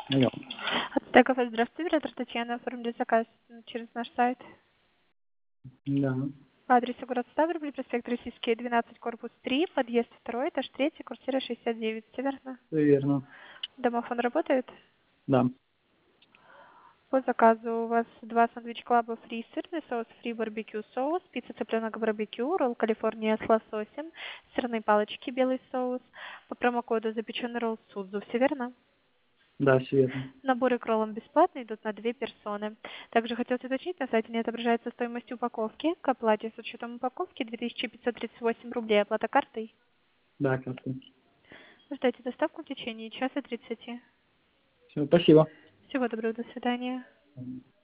Алло. Так, здравствуйте, оператор Татьяна, оформили заказ через наш сайт. Да, По адресу город Ставрополь, проспект Российский, 12, корпус 3, подъезд 2, этаж 3, квартира 69, все верно? все верно. Домофон работает? Да. По заказу у вас 2 сэндвич клаба фри сырный соус, фри барбекю соус, пицца цыпленок барбекю, ролл Калифорния с лососем, сырные палочки белый соус, по промокоду запеченный ролл Судзу, все верно? Да, все верно. Наборы к роллам бесплатно, идут на 2 персоны. Также хотелось уточнить, на сайте не отображается стоимость упаковки. К оплате с учетом упаковки 2538 рублей. Оплата картой. Да, как-то. Ждайте доставку в течение часа 30. Все, спасибо. Всего доброго, до свидания.